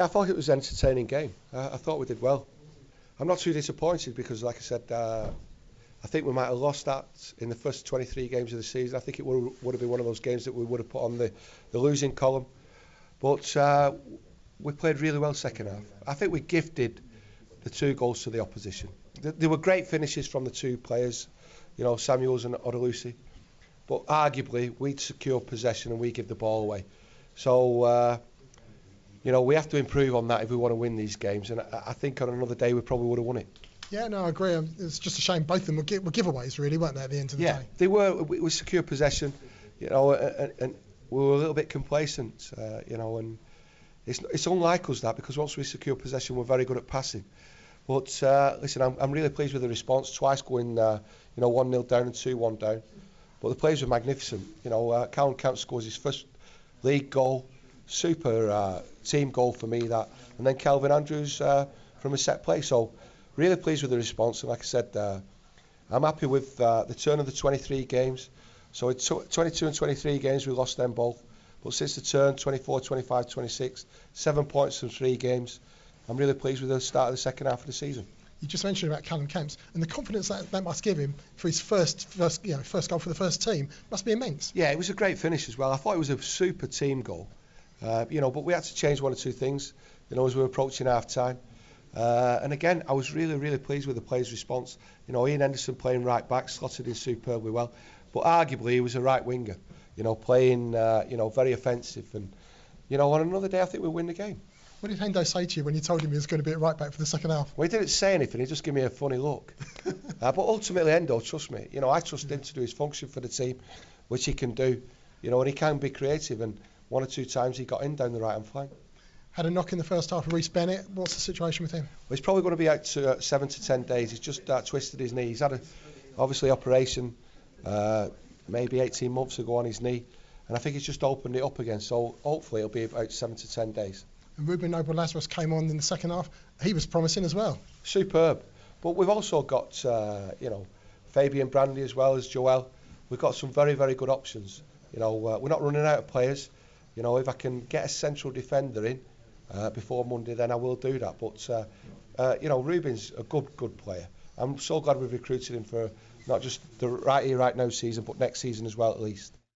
I thought it was an entertaining game. I thought we did well. I'm not too disappointed because, like I said, I think we might have lost that in the first 23 games of the season. I think it would have been one of those games that we would have put on the losing column. But we played really well second half. I think we gifted the 2 goals to the opposition. There were great finishes from the 2 players, Samuels and Odelusi. But arguably, we'd secure possession and we give the ball away. So, we have to improve on that if we want to win these games. And I think on another day we probably would have won it. Yeah, no, I agree. It's just a shame both of them were giveaways, really, weren't they, at the end of the day? Yeah, they were. We secured possession, and we were a little bit complacent, and it's unlike us that, because once we secure possession, we're very good at passing. But listen, I'm really pleased with the response. Twice going, 1-0 down and 2-1 down. But the players were magnificent. Callum Camp scores his first league goal, super team goal for me that, and then Kelvin Andrews from a set play. So really pleased with the response. And like I said, I'm happy with the turn of the 23 games. So it's 22 and 23 games, we lost them both. But since the turn, 24, 25, 26, 7 points from 3 games. I'm really pleased with the start of the second half of the season. You just mentioned about Callum Camps and the confidence that must give him for his first goal for the first team must be immense. Yeah, it was a great finish as well. I thought it was a super team goal, but we had to change 1 or 2 things, as we were approaching half time. And again, I was really, really pleased with the players' response. Ian Henderson playing right back, slotted in superbly well, but arguably he was a right winger, playing, very offensive. And, on another day, I think we'll win the game. What did Hendo say to you when you told him he was going to be at right back for the second half? Well, he didn't say anything. He just gave me a funny look. But ultimately, Hendo trusts me. I trust him to do his function for the team, which he can do. And he can be creative. And 1 or 2 times he got in down the right-hand flank. Had a knock in the first half of Reece Bennett. What's the situation with him? Well, he's probably going to be out to 7 to 10 days. He's just twisted his knee. He's had obviously operation maybe 18 months ago on his knee. And I think he's just opened it up again. So hopefully it'll be about 7 to 10 days. And Ruben Noble-Lazarus came on in the second half. He was promising as well. Superb. But we've also got, Fabian Brandy as well as Joel. We've got some very, very good options. We're not running out of players. If I can get a central defender in before Monday, then I will do that. But, Ruben's a good player. I'm so glad we've recruited him for not just the right here, right now season, but next season as well at least.